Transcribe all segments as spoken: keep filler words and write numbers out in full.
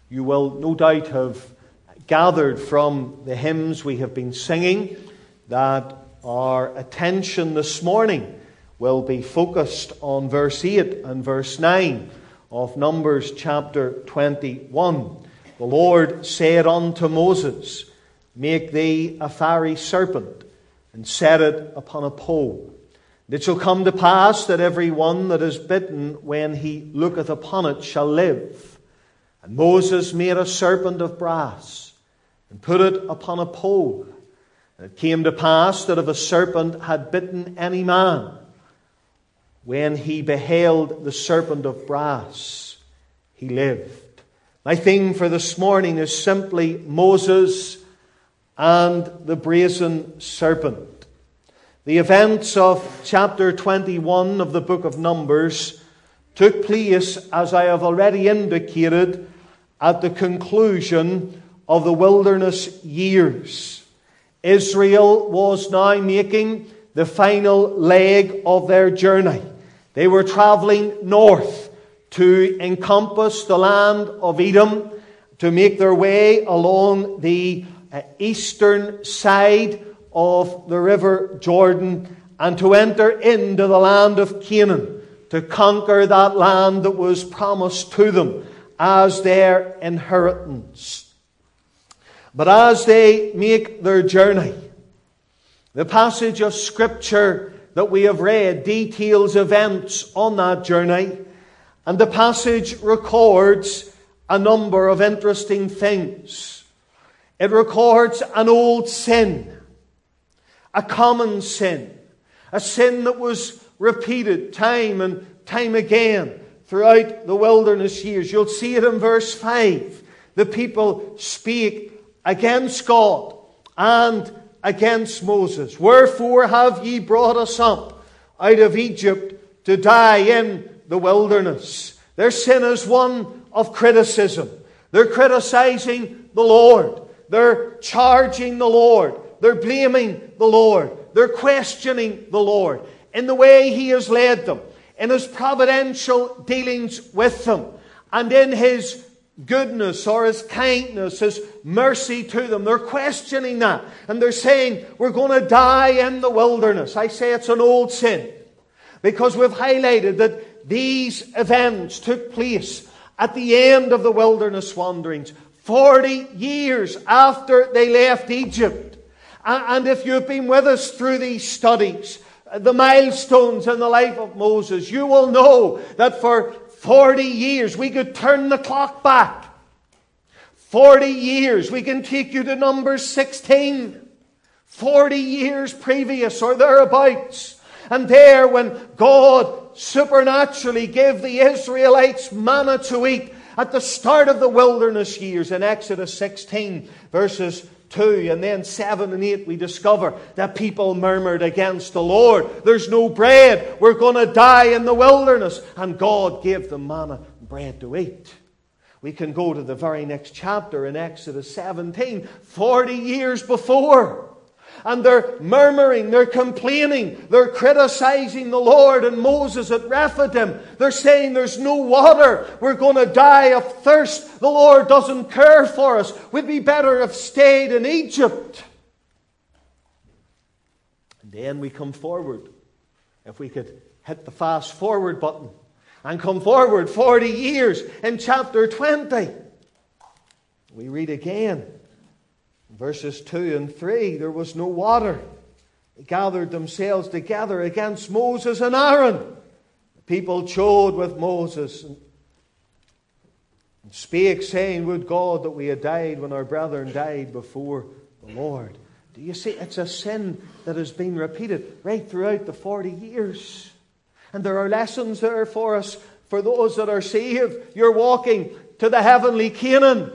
You will no doubt have gathered from the hymns we have been singing that our attention this morning will be focused on verse eight and verse nine of Numbers chapter twenty-one. The Lord said unto Moses, Make thee a fiery serpent, and set it upon a pole. And it shall come to pass that every one that is bitten when he looketh upon it shall live. And Moses made a serpent of brass, and put it upon a pole. And it came to pass that if a serpent had bitten any man, when he beheld the serpent of brass, he lived. My theme for this morning is simply Moses and the brazen serpent. The events of chapter twenty-one of the book of Numbers took place, as I have already indicated, at the conclusion of the wilderness years. Israel was now making the final leg of their journey. They were travelling north to encompass the land of Edom, to make their way along the uh, eastern side of the river Jordan, and to enter into the land of Canaan, to conquer that land that was promised to them as their inheritance. But as they make their journey, the passage of Scripture that we have read details events on that journey, and the passage records a number of interesting things. It records an old sin, a common sin, a sin that was repeated time and time again throughout the wilderness years. You'll see it in verse five. The people speak against God and against Moses. Wherefore have ye brought us up out of Egypt to die in the wilderness? Their sin is one of criticism. They're criticizing the Lord. They're charging the Lord. They're blaming the Lord. They're questioning the Lord in the way He has led them, in His providential dealings with them, and in His goodness or His kindness, His mercy to them. They're questioning that. And they're saying, we're going to die in the wilderness. I say it's an old sin, because we've highlighted that these events took place at the end of the wilderness wanderings, forty years after they left Egypt. And if you've been with us through these studies, the milestones in the life of Moses, you will know that for forty years, we could turn the clock back. forty years, we can take you to Numbers sixteen. forty years previous or thereabouts. And there, when God supernaturally gave the Israelites manna to eat at the start of the wilderness years in Exodus sixteen, verses two and then seven and eight, we discover that people murmured against the Lord. There's no bread. We're going to die in the wilderness. And God gave them manna and bread to eat. We can go to the very next chapter in Exodus seventeen, forty years before. And they're murmuring, they're complaining, they're criticizing the Lord and Moses at Rephidim. They're saying there's no water. We're going to die of thirst. The Lord doesn't care for us. We'd be better if stayed in Egypt. And then we come forward. If we could hit the fast forward button and come forward forty years in chapter twenty. We read again. Verses two and three, there was no water. They gathered themselves together against Moses and Aaron. The people chode with Moses and, and spake, saying, Would God that we had died when our brethren died before the Lord. Do you see? It's a sin that has been repeated right throughout the forty years. And there are lessons there for us, for those that are saved. You're walking to the heavenly Canaan.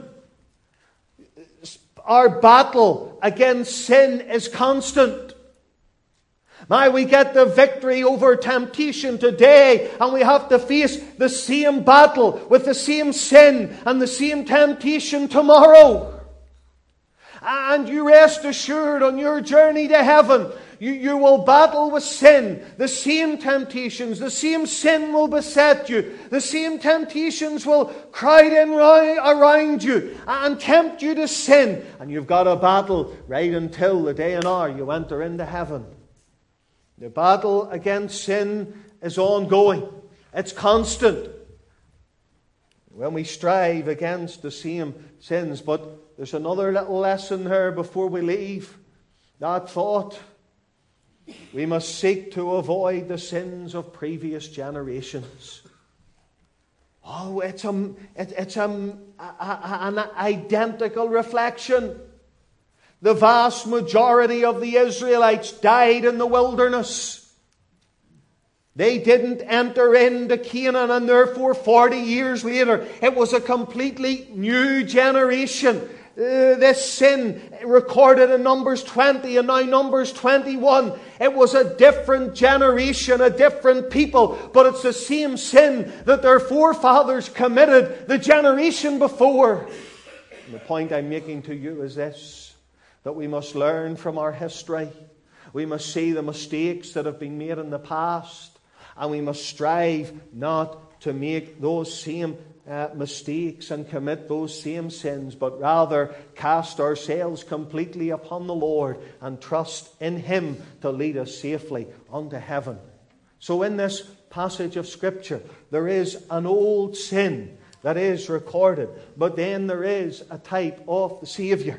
Our battle against sin is constant. Now we get the victory over temptation today, and we have to face the same battle with the same sin and the same temptation tomorrow. And you rest assured on your journey to heaven, You, you will battle with sin. The same temptations, the same sin will beset you. The same temptations will crowd in around you and tempt you to sin. And you've got a battle right until the day and hour you enter into heaven. The battle against sin is ongoing. It's constant. When we strive against the same sins. But there's another little lesson here before we leave. That thought. We must seek to avoid the sins of previous generations. Oh, it's, a, it, it's a, a, a, an identical reflection. The vast majority of the Israelites died in the wilderness. They didn't enter into Canaan, and therefore forty years later it was a completely new generation. Uh, this sin recorded in Numbers twenty and now Numbers twenty-one. It was a different generation, a different people, but it's the same sin that their forefathers committed the generation before. And the point I'm making to you is this, that we must learn from our history. We must see the mistakes that have been made in the past. And we must strive not to make those same uh, mistakes and commit those same sins, but rather cast ourselves completely upon the Lord and trust in Him to lead us safely unto heaven. So in this passage of Scripture, there is an old sin that is recorded, but then there is a type of the Saviour.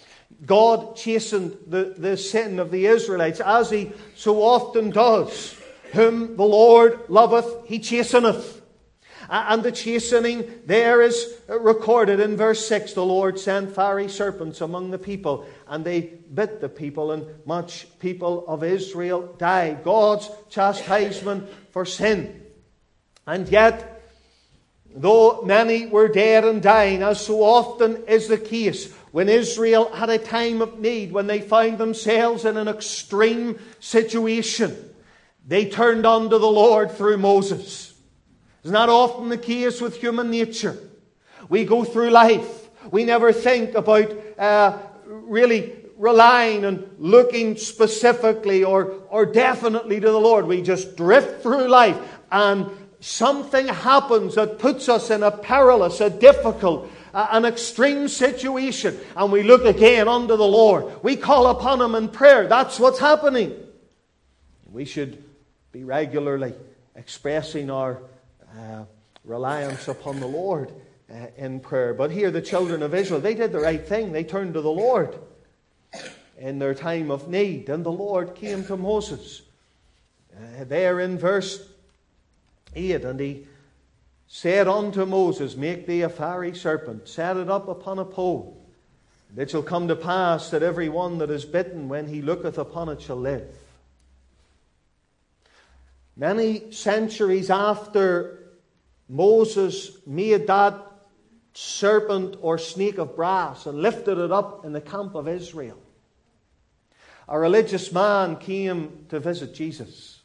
God chastened the, the sin of the Israelites, as He so often does. Whom the Lord loveth, He chasteneth. And the chastening there is recorded in verse six. The Lord sent fiery serpents among the people, and they bit the people, and much people of Israel died. God's chastisement for sin. And yet, though many were dead and dying, as so often is the case, when Israel had a time of need, when they found themselves in an extreme situation, they turned unto the Lord through Moses. It's not often the case with human nature. We go through life. We never think about uh, really relying and looking specifically or, or definitely to the Lord. We just drift through life, and something happens that puts us in a perilous, a difficult, uh, an extreme situation, and we look again unto the Lord. We call upon Him in prayer. That's what's happening. We should be regularly expressing our uh, reliance upon the Lord uh, in prayer. But here the children of Israel, they did the right thing. They turned to the Lord in their time of need. And the Lord came to Moses. Uh, there in verse eight, and He said unto Moses, Make thee a fiery serpent, set it up upon a pole. And it shall come to pass that every one that is bitten, when he looketh upon it, shall live. Many centuries after Moses made that serpent or snake of brass and lifted it up in the camp of Israel, a religious man came to visit Jesus.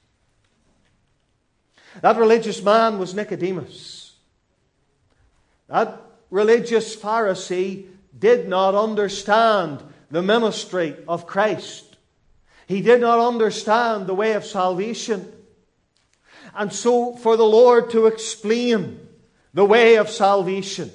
That religious man was Nicodemus. That religious Pharisee did not understand the ministry of Christ. He did not understand the way of salvation. And so for the Lord to explain the way of salvation,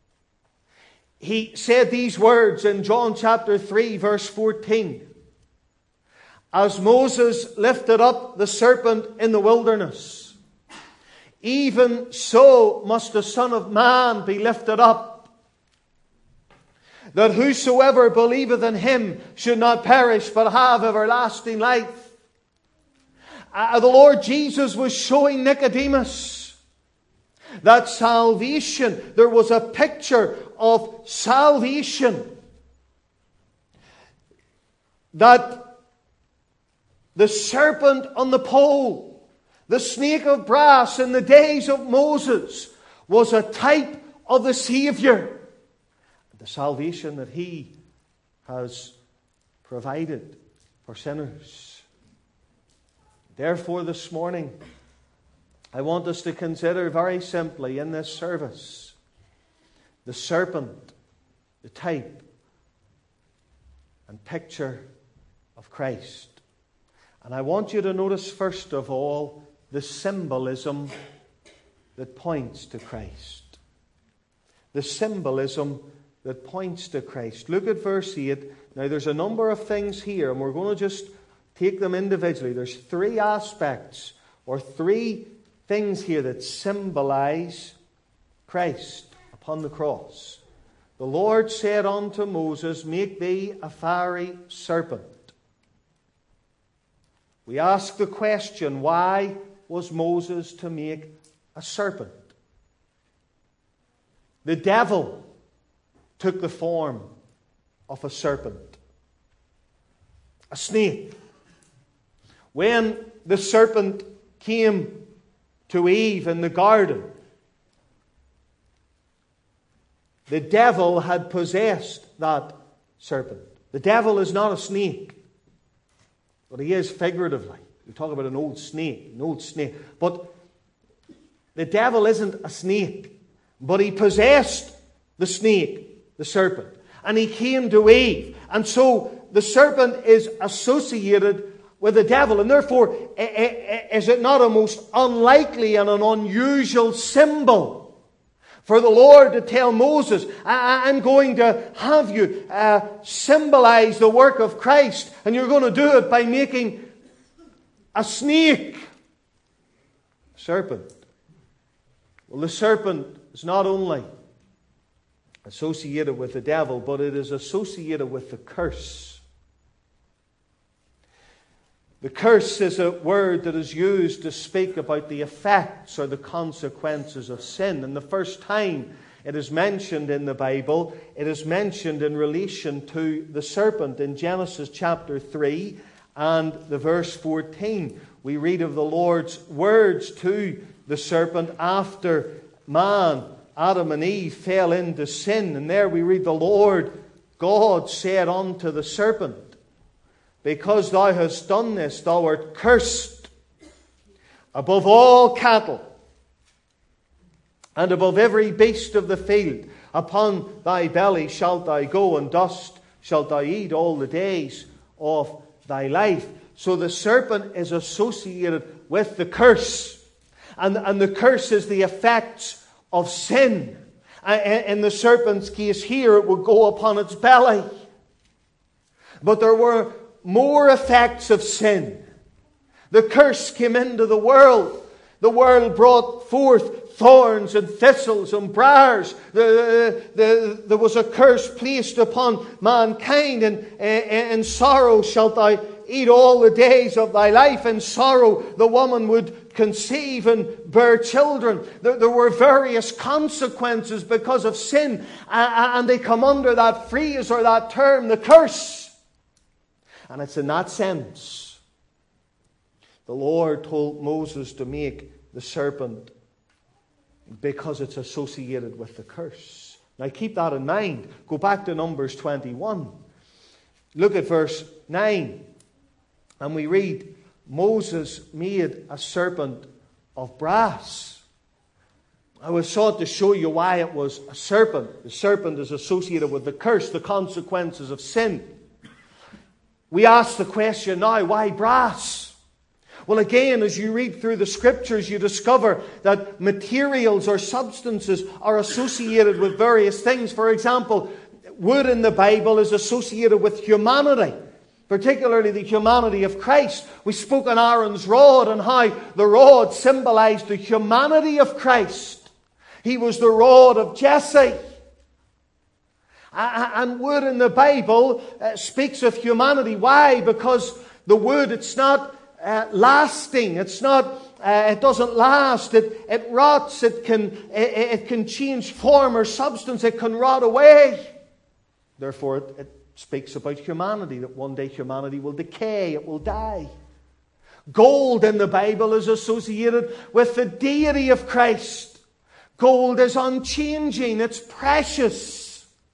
He said these words in John chapter three, verse fourteen. As Moses lifted up the serpent in the wilderness, even so must the Son of Man be lifted up, that whosoever believeth in Him should not perish, but have everlasting life. Uh, the Lord Jesus was showing Nicodemus that salvation, there was a picture of salvation, that the serpent on the pole, the snake of brass in the days of Moses, was a type of the Saviour, the salvation that He has provided for sinners. Therefore, this morning, I want us to consider very simply in this service the serpent, the type and picture of Christ. And I want you to notice, first of all, the symbolism that points to Christ. The symbolism that points to Christ. Look at verse eight. Now there's a number of things here, and we're going to just take them individually. There's three aspects, or three things here that symbolize Christ upon the cross. The Lord said unto Moses, make thee a fiery serpent. We ask the question, why was Moses to make a serpent? The devil took the form of a serpent, a snake. When the serpent came to Eve in the garden, the devil had possessed that serpent. The devil is not a snake, but he is figuratively. We talk about an old snake, an old snake. But the devil isn't a snake, but he possessed the snake, the serpent. And he came to Eve. And so the serpent is associated with the devil. And therefore, is it not a most unlikely and an unusual symbol for the Lord to tell Moses, I'm going to have you uh, symbolize the work of Christ, and you're going to do it by making a snake, a serpent. Well, the serpent is not only associated with the devil, but it is associated with the curse. The curse is a word that is used to speak about the effects or the consequences of sin. And the first time it is mentioned in the Bible, it is mentioned in relation to the serpent in Genesis chapter three and the verse fourteen. We read of the Lord's words to the serpent after man, Adam and Eve, fell into sin. And there we read, the Lord God said unto the serpent, because thou hast done this, thou art cursed above all cattle, and above every beast of the field. Upon thy belly shalt thou go, and dust shalt thou eat all the days of thy life. So the serpent is associated with the curse. And, and the curse is the effects of sin. In the serpent's case here, it would go upon its belly. But there were more effects of sin. The curse came into the world. The world brought forth thorns and thistles and briars. The, the, there was a curse placed upon mankind, and in sorrow shalt thou eat all the days of thy life. In sorrow the woman would conceive and bear children. There, there were various consequences because of sin, and they come under that phrase or that term, the curse. And it's in that sense the Lord told Moses to make the serpent, because it's associated with the curse. Now keep that in mind. Go back to Numbers twenty-one. Look at verse nine. And we read, Moses made a serpent of brass. I was sought to show you why it was a serpent. The serpent is associated with the curse, the consequences of sin. We ask the question now, why brass? Well, again, as you read through the Scriptures, you discover that materials or substances are associated with various things. For example, wood in the Bible is associated with humanity, particularly the humanity of Christ. We spoke on Aaron's rod and how the rod symbolized the humanity of Christ. He was the rod of Jesse. And wood in the Bible uh, speaks of humanity. Why? Because the wood, it's not uh, lasting. It's not. Uh, it doesn't last. It it rots. It can it, it can change form or substance. It can rot away. Therefore, it, it speaks about humanity. That one day humanity will decay. It will die. Gold in the Bible is associated with the deity of Christ. Gold is unchanging. It's precious.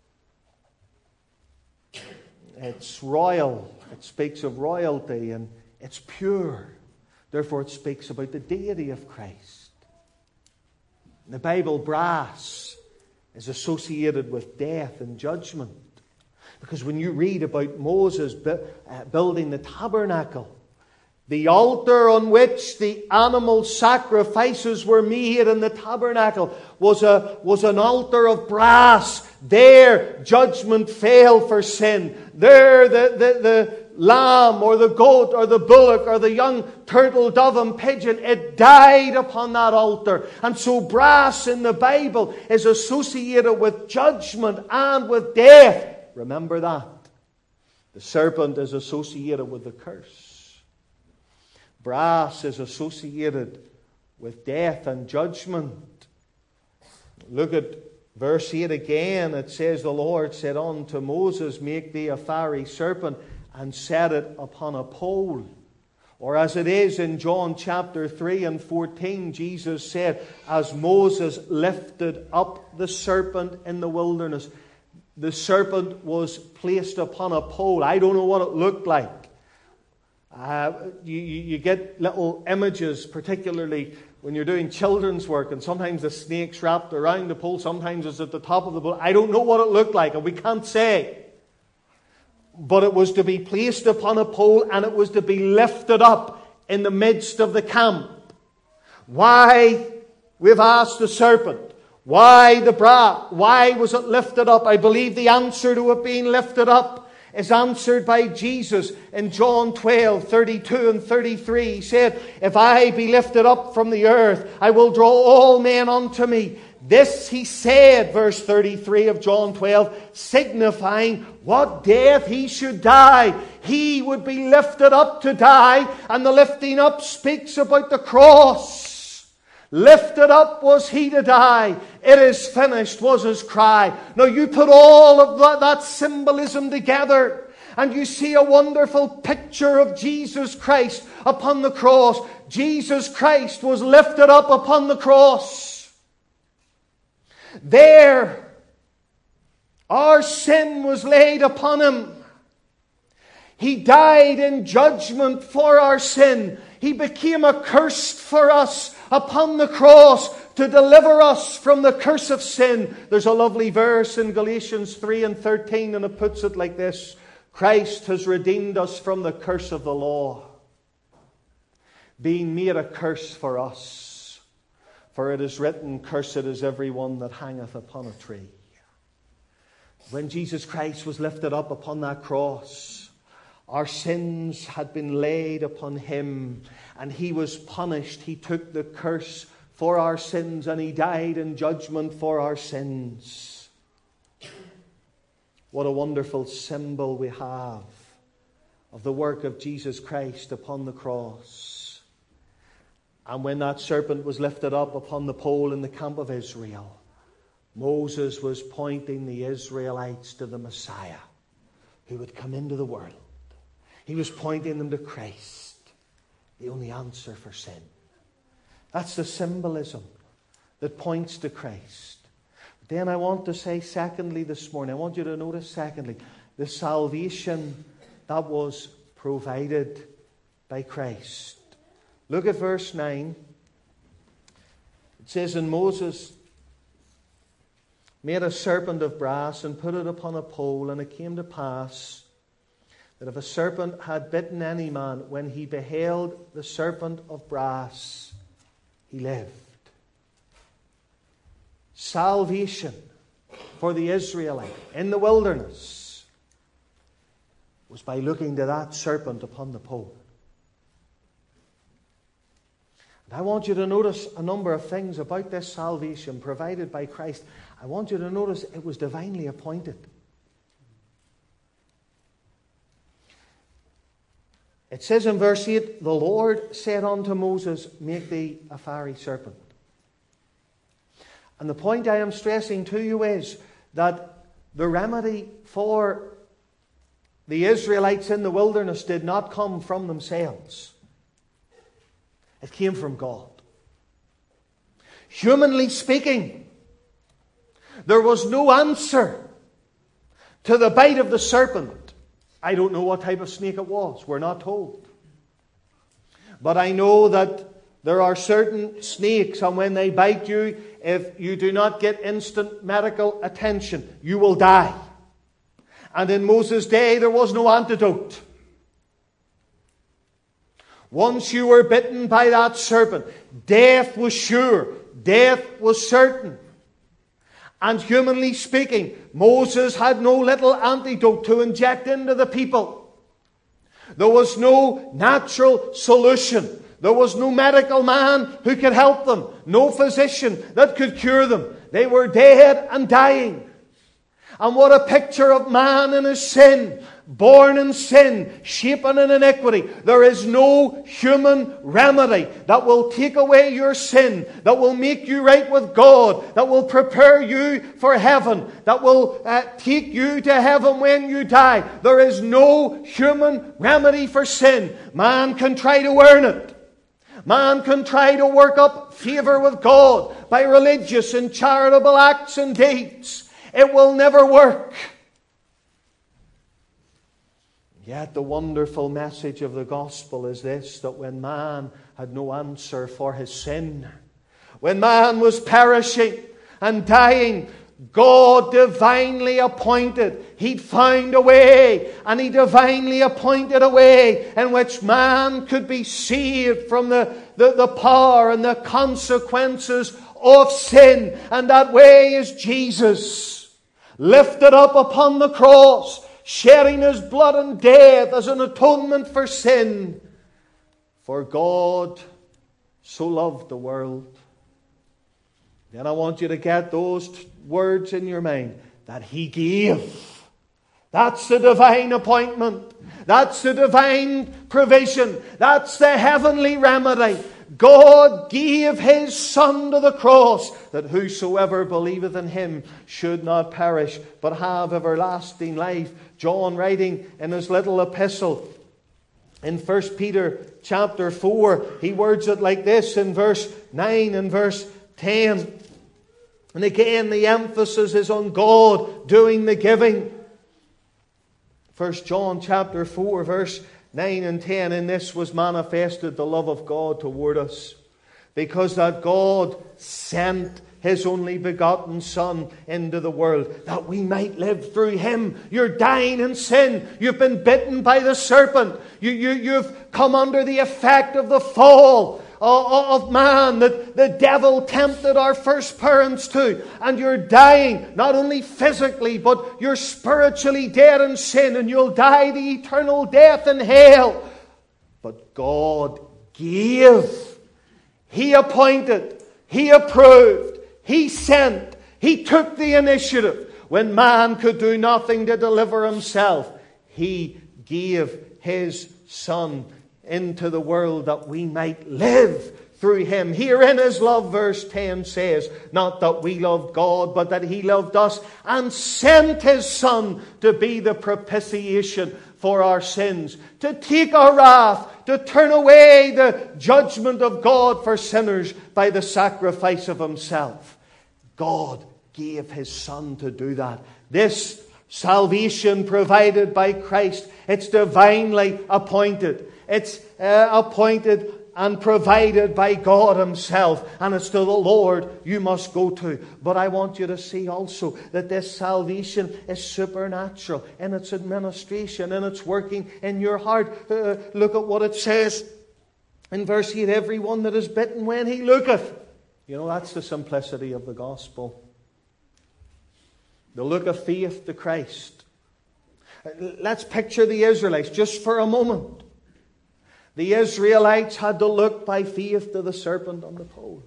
It's royal. It speaks of royalty, and it's pure. Therefore, it speaks about the deity of Christ. In the Bible, brass is associated with death and judgment. Because when you read about Moses building the tabernacle, The altar on which the animal sacrifices were made in the tabernacle was, a, was an altar of brass. There, judgment fell for sin. There, the, the, the lamb or the goat or the bullock or the young turtle, dove and pigeon, it died upon that altar. And so brass in the Bible is associated with judgment and with death. Remember that. The serpent is associated with the curse. Brass is associated with death and judgment. Look at verse eight again. It says, the Lord said unto Moses, make thee a fiery serpent and set it upon a pole. Or as it is in John chapter three and fourteen, Jesus said, as Moses lifted up the serpent in the wilderness, the serpent was placed upon a pole. I don't know what it looked like. Uh, you, you get little images, particularly when you're doing children's work, and sometimes the snake's wrapped around the pole, sometimes it's at the top of the pole. I don't know what it looked like, and we can't say. But it was to be placed upon a pole, and it was to be lifted up in the midst of the camp. Why? We've asked the serpent. Why the brass? Why was it lifted up? I believe the answer to it being lifted up is answered by Jesus in John twelve, thirty-two and thirty-three. He said, if I be lifted up from the earth, I will draw all men unto me. This he said, verse thirty-three of John twelve, signifying what death he should die. He would be lifted up to die, and the lifting up speaks about the cross. Lifted up was he to die. It is finished was his cry. Now you put all of that, that symbolism together, and you see a wonderful picture of Jesus Christ upon the cross. Jesus Christ was lifted up upon the cross. There, our sin was laid upon him. He died in judgment for our sin. He became accursed for us upon the cross to deliver us from the curse of sin. There's a lovely verse in Galatians three and thirteen, and it puts it like this. Christ has redeemed us from the curse of the law, being made a curse for us. For it is written, cursed is every one that hangeth upon a tree. When Jesus Christ was lifted up upon that cross, our sins had been laid upon him, and he was punished. He took the curse for our sins, and he died in judgment for our sins. What a wonderful symbol we have of the work of Jesus Christ upon the cross. And when that serpent was lifted up upon the pole in the camp of Israel, Moses was pointing the Israelites to the Messiah who would come into the world. He was pointing them to Christ, the only answer for sin. That's the symbolism that points to Christ. But then I want to say secondly this morning, I want you to notice secondly, the salvation that was provided by Christ. Look at verse nine. It says, and Moses made a serpent of brass and put it upon a pole, and it came to pass that if a serpent had bitten any man, when he beheld the serpent of brass, he lived. Salvation for the Israelite in the wilderness was by looking to that serpent upon the pole. And I want you to notice a number of things about this salvation provided by Christ. I want you to notice it was divinely appointed. It says in verse eight, the Lord said unto Moses, make thee a fiery serpent. And the point I am stressing to you is that the remedy for the Israelites in the wilderness did not come from themselves. It came from God. Humanly speaking, there was no answer to the bite of the serpent. I don't know what type of snake it was. We're not told. But I know that there are certain snakes, and when they bite you, if you do not get instant medical attention, you will die. And in Moses' day, there was no antidote. Once you were bitten by that serpent, death was sure. Death was certain. And humanly speaking, Moses had no little antidote to inject into the people. There was no natural solution. There was no medical man who could help them. No physician that could cure them. They were dead and dying. And what a picture of man in his sin. Born in sin, shapen in iniquity. There is no human remedy that will take away your sin, that will make you right with God, that will prepare you for heaven, that will uh, take you to heaven when you die. There is no human remedy for sin. Man can try to earn it. Man can try to work up favour with God by religious and charitable acts and deeds. It will never work. Yet the wonderful message of the gospel is this, that when man had no answer for his sin, when man was perishing and dying, God divinely appointed. He'd found a way, and He divinely appointed a way in which man could be saved from the, the, the power and the consequences of sin. And that way is Jesus, lifted up upon the cross, shedding His blood and death as an atonement for sin. For God so loved the world. Then I want you to get those t- words in your mind, that He gave. That's the divine appointment. That's the divine provision. That's the heavenly remedy. God gave His Son to the cross, that whosoever believeth in Him should not perish, but have everlasting life. John, writing in his little epistle in First Peter chapter four, he words it like this in verse nine and verse ten. And again, the emphasis is on God doing the giving. First John chapter four, verse nine and ten. In this was manifested the love of God toward us, because that God sent His only begotten Son into the world, that we might live through Him. You're dying in sin. You've been bitten by the serpent. You, you, you've come under the effect of the fall of man that the devil tempted our first parents to. And you're dying, not only physically, but you're spiritually dead in sin, and you'll die the eternal death in hell. But God gave. He appointed. He approved. He sent. He took the initiative. When man could do nothing to deliver himself, He gave His Son into the world that we might live through Him. Herein is love, verse ten says, not that we loved God, but that He loved us and sent His Son to be the propitiation for our sins, to take our wrath, to turn away the judgment of God for sinners by the sacrifice of Himself. God gave His Son to do that. This salvation provided by Christ, it's divinely appointed. It's uh, appointed and provided by God Himself. And it's to the Lord you must go to. But I want you to see also that this salvation is supernatural in its administration, in its working in your heart. Uh, look at what it says in verse eight. Everyone that is bitten when he looketh. You know, that's the simplicity of the gospel. The look of faith to Christ. Let's picture the Israelites just for a moment. The Israelites had to look by faith to the serpent on the pole.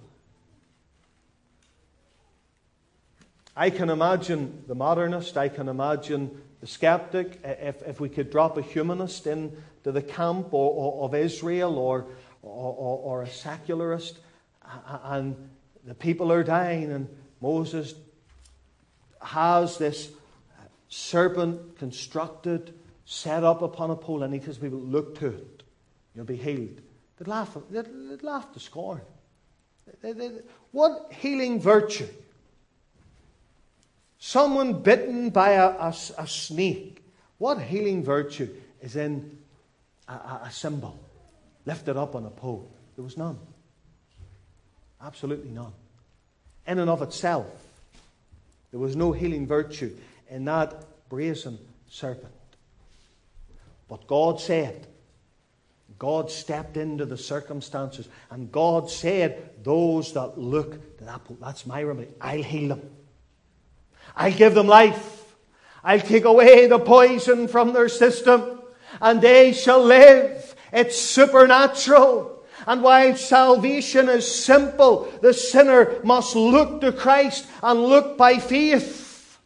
I can imagine the modernist, I can imagine the skeptic, if, if we could drop a humanist into the camp or, or, of Israel or, or, or a secularist, and the people are dying, and Moses has this serpent constructed, set up upon a pole, and he tells people, look to it. You'll be healed. They'd laugh, they'd, they'd laugh to scorn. They, they, they, what healing virtue? Someone bitten by a, a, a snake. What healing virtue is in a, a, a symbol lifted up on a pole? There was none. Absolutely none. In and of itself, there was no healing virtue in that brazen serpent. But God said, God stepped into the circumstances, and God said, those that look to that, that's my remedy. I'll heal them. I'll give them life. I'll take away the poison from their system, and they shall live. It's supernatural. And while salvation is simple, the sinner must look to Christ and look by faith.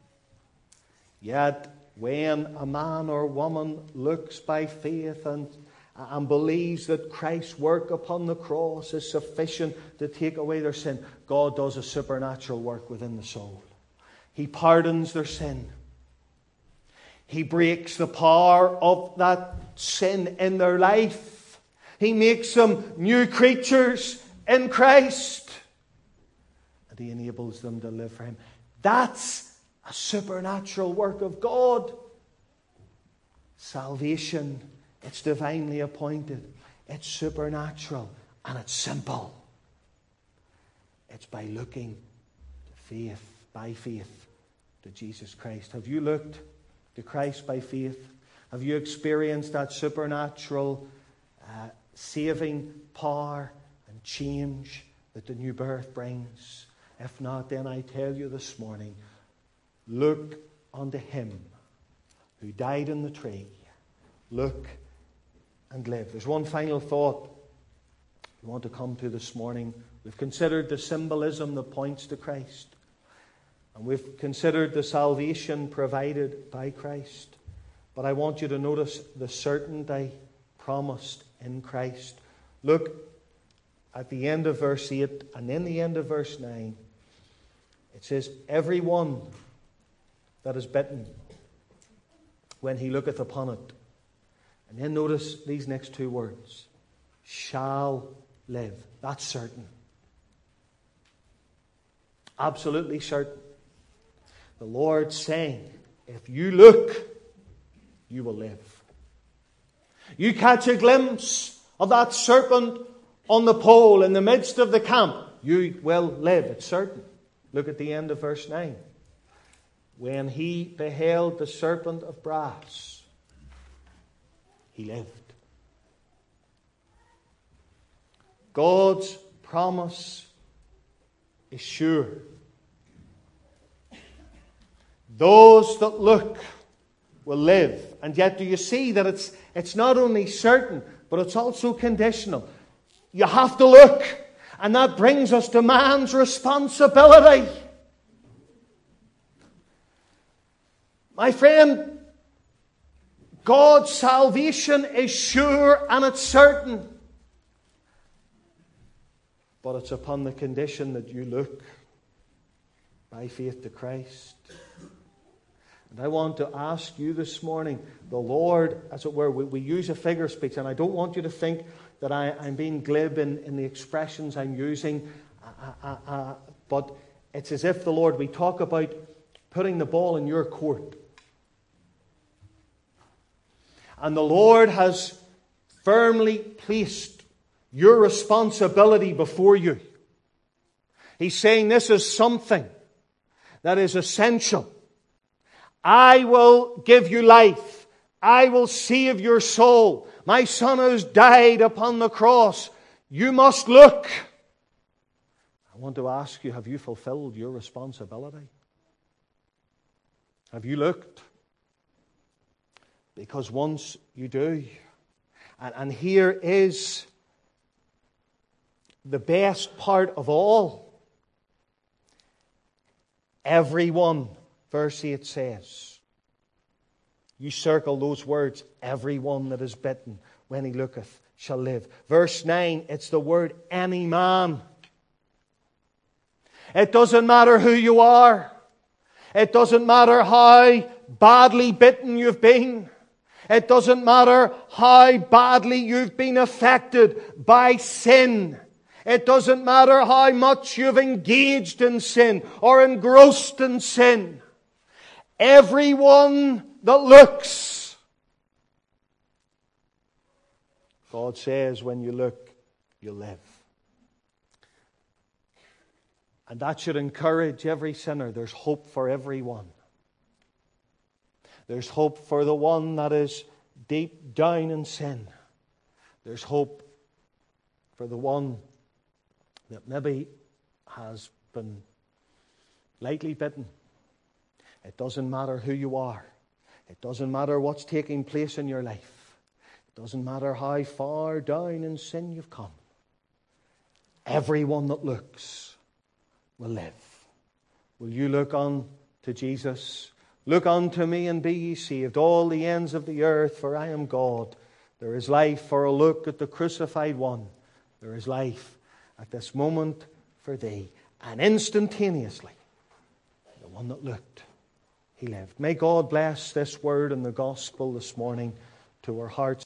Yet, when a man or woman looks by faith and, and believes that Christ's work upon the cross is sufficient to take away their sin, God does a supernatural work within the soul. He pardons their sin. He breaks the power of that sin in their life. He makes them new creatures in Christ. And He enables them to live for Him. That's a supernatural work of God. Salvation, it's divinely appointed. It's supernatural. And it's simple. It's by looking to faith, by faith, to Jesus Christ. Have you looked to Christ by faith? Have you experienced that supernatural uh, saving power and change that the new birth brings? If not, then I tell you this morning, look unto Him who died on the tree. Look and live. There's one final thought we want to come to this morning. We've considered the symbolism that points to Christ. And we've considered the salvation provided by Christ. But I want you to notice the certainty promised in Christ. Look at the end of verse eight and then the end of verse nine. It says, every one that is bitten, when he looketh upon it. And then notice these next two words. Shall live. That's certain. Absolutely certain. The Lord saying, if you look, you will live. You catch a glimpse of that serpent on the pole in the midst of the camp, you will live. It's certain. Look at the end of verse nine. When he beheld the serpent of brass, he lived. God's promise is sure. Those that look will live. And yet do you see that it's, it's not only certain, but it's also conditional. You have to look. And that brings us to man's responsibility. My friend, God's salvation is sure and it's certain. But it's upon the condition that you look by faith to Christ. And I want to ask you this morning, the Lord, as it were, we, we use a figure of speech, and I don't want you to think that I, I'm being glib in, in the expressions I'm using, uh, uh, uh, but it's as if the Lord, we talk about putting the ball in your court. And the Lord has firmly placed your responsibility before you. He's saying this is something that is essential. I will give you life. I will save your soul. My Son has died upon the cross. You must look. I want to ask you, have you fulfilled your responsibility? Have you looked? Because once you do, and, and here is the best part of all. Everyone, verse eight says, you circle those words, everyone that is bitten when he looketh shall live. Verse nine, it's the word any man. It doesn't matter who you are. It doesn't matter how badly bitten you've been. It doesn't matter how badly you've been affected by sin. It doesn't matter how much you've engaged in sin or engrossed in sin. Everyone that looks, God says, when you look, you live. And that should encourage every sinner. There's hope for everyone. There's hope for the one that is deep down in sin. There's hope for the one that maybe has been lightly bitten. It doesn't matter who you are. It doesn't matter what's taking place in your life. It doesn't matter how far down in sin you've come. Everyone that looks will live. Will you look on to Jesus? Look unto me and be ye saved, all the ends of the earth, for I am God. There is life for a look at the crucified one. There is life at this moment for thee. And instantaneously, the one that looked, he lived. May God bless this word and the gospel this morning to our hearts.